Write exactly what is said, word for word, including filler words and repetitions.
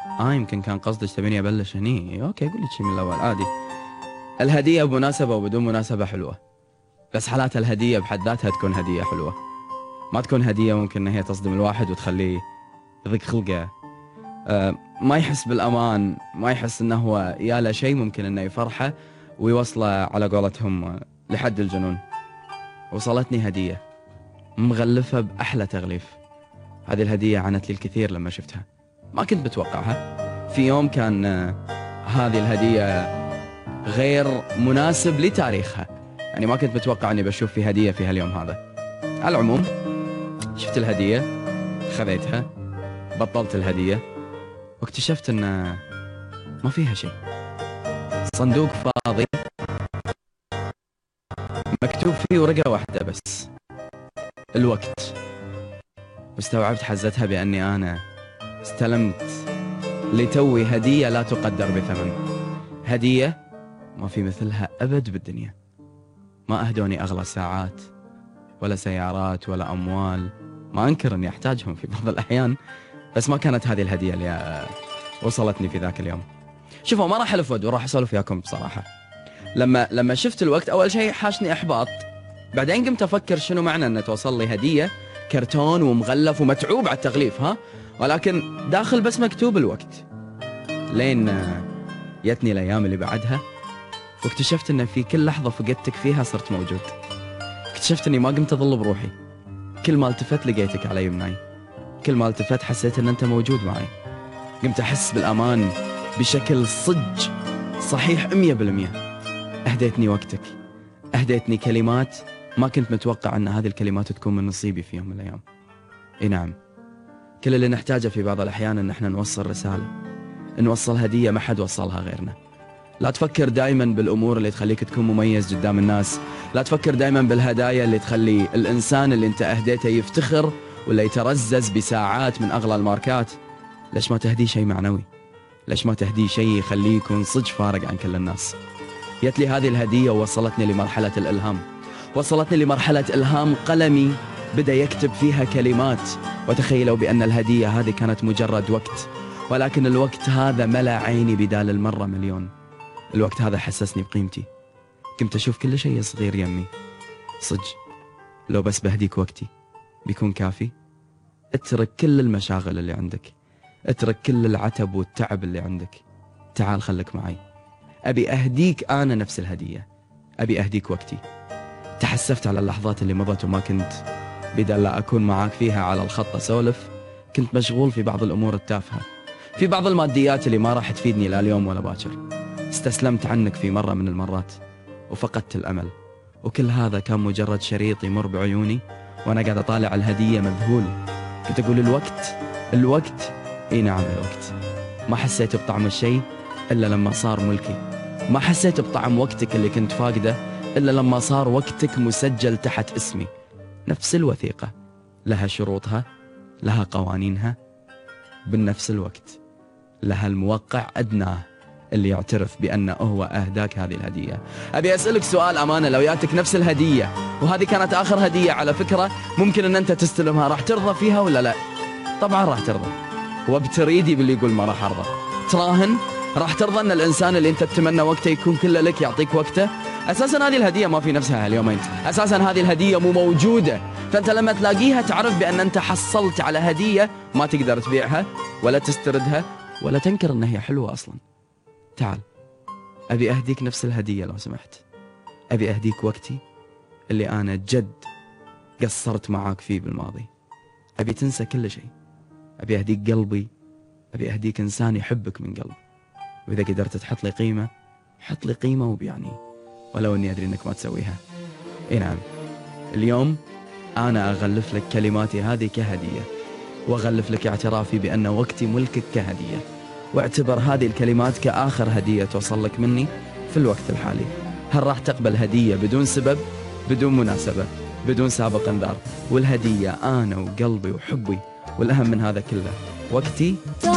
اه يمكن كان قصدك تبيني ابلش هني. اوكي قول لي شيء من الاول عادي. الهديه بمناسبه وبدون مناسبه حلوه، بس حالات الهديه بحد ذاتها تكون هديه حلوه، ما تكون هديه ممكن ان هي تصدم الواحد وتخليه يضيق خلقه، آه ما يحس بالامان، ما يحس انه هو يا له شيء ممكن انه يفرحه ويوصله على قولتهم لحد الجنون. وصلتني هديه مغلفه باحلى تغليف. هذه الهديه عانت لي الكثير لما شفتها، ما كنت بتوقعها. في يوم كان آه هذه الهديه غير مناسب لتاريخها، يعني ما كنت متوقع اني بشوف في هديه في هاليوم هذا. على العموم شفت الهديه، خذيتها، بطلت الهديه واكتشفت ان ما فيها شيء. صندوق فاضي مكتوب فيه ورقه واحده بس، الوقت. واستوعبت حزتها باني انا استلمت لتوي هديه لا تقدر بثمن، هديه ما في مثلها ابد بالدنيا. ما اهدوني اغلى ساعات ولا سيارات ولا اموال، ما انكر اني احتاجهم في بعض الاحيان، بس ما كانت هذه الهديه اللي وصلتني في ذاك اليوم. شوفوا ما راح الفود وراح اسولف وياكم بصراحه. لما لما شفت الوقت اول شيء حاشني احباط، بعدين قمت افكر شنو معنى ان توصل لي هديه كرتون ومغلف ومتعوب على التغليف، ها، ولكن داخل بس مكتوب الوقت. لين جتني الايام اللي بعدها واكتشفت ان في كل لحظه فقدتك فيها صرت موجود. اكتشفت اني ما قمت اظل بروحي، كل ما التفت لقيتك على يمناي، كل ما التفت حسيت ان انت موجود معي. قمت احس بالامان بشكل صج صحيح مية بالمية. اهديتني وقتك، اهديتني كلمات ما كنت متوقع ان هذه الكلمات تكون من نصيبي في يوم من الايام. اي نعم، كل اللي نحتاجه في بعض الاحيان ان احنا نوصل رساله، نوصل هديه ما حد وصلها غيرنا. لا تفكر دائما بالامور اللي تخليك تكون مميز قدام الناس، لا تفكر دائما بالهدايا اللي تخلي الانسان اللي انت اهديته يفتخر ولا يترزز بساعات من اغلى الماركات. ليش ما تهدي شيء معنوي؟ ليش ما تهدي شيء يخليه يكون صدق فارق عن كل الناس؟ جت لي هذه الهديه ووصلتني لمرحله الالهام، وصلتني لمرحله الهام قلمي بدا يكتب فيها كلمات. وتخيلوا بان الهديه هذه كانت مجرد وقت، ولكن الوقت هذا ملأ عيني بدال المره مليون. الوقت هذا حسسني بقيمتي، كنت أشوف كل شيء صغير يمي. صدق لو بس بهديك وقتي بيكون كافي. اترك كل المشاغل اللي عندك، اترك كل العتب والتعب اللي عندك، تعال خلك معي. أبي أهديك أنا نفس الهدية، أبي أهديك وقتي. تحسفت على اللحظات اللي مضت وما كنت بدل لا أكون معاك فيها على الخط أسولف، كنت مشغول في بعض الأمور التافهة، في بعض الماديات اللي ما راح تفيدني لا اليوم ولا باكر. استسلمت عنك في مرة من المرات وفقدت الأمل، وكل هذا كان مجرد شريط يمر بعيوني وأنا قاعد أطالع الهدية مذهول. كنت أقول الوقت الوقت إي نعم الوقت. ما حسيت بطعم الشيء إلا لما صار ملكي، ما حسيت بطعم وقتك اللي كنت فاقده إلا لما صار وقتك مسجل تحت اسمي. نفس الوثيقة لها شروطها، لها قوانينها، بالنفس الوقت لها الموقع أدناه اللي يعترف بأنه هو أهداك هذه الهدية. أبي أسألك سؤال أمانة، لو ياتك نفس الهدية وهذه كانت آخر هدية على فكرة ممكن أن أنت تستلمها، راح ترضى فيها ولا لا؟ طبعا راح ترضى، وبتريدي باللي يقول ما راح أرضى. تراهن راح ترضى أن الإنسان اللي أنت تتمنى وقته يكون كله لك يعطيك وقته؟ أساسا هذه الهدية ما في نفسها هاليومين، أساسا هذه الهدية مو موجودة. فأنت لما تلاقيها تعرف بأن أنت حصلت على هدية ما تقدر تبيعها ولا تستردها ولا تنكر أنها هي حلوة أصلا. تعال أبي أهديك نفس الهدية لو سمحت. أبي أهديك وقتي اللي أنا جد قصرت معاك فيه بالماضي. أبي تنسى كل شيء. أبي أهديك قلبي، أبي أهديك إنسان يحبك من قلب. وإذا قدرت تحط لي قيمة حط لي قيمة وبيعني، ولو أني أدري أنك ما تسويها. إي نعم، اليوم أنا أغلف لك كلماتي هذه كهدية، وأغلف لك اعترافي بأن وقتي ملكك كهدية، واعتبر هذه الكلمات كآخر هدية توصل لك مني في الوقت الحالي. هل راح تقبل هدية بدون سبب، بدون مناسبة، بدون سابق انذار؟ والهدية أنا وقلبي وحبي، والأهم من هذا كله وقتي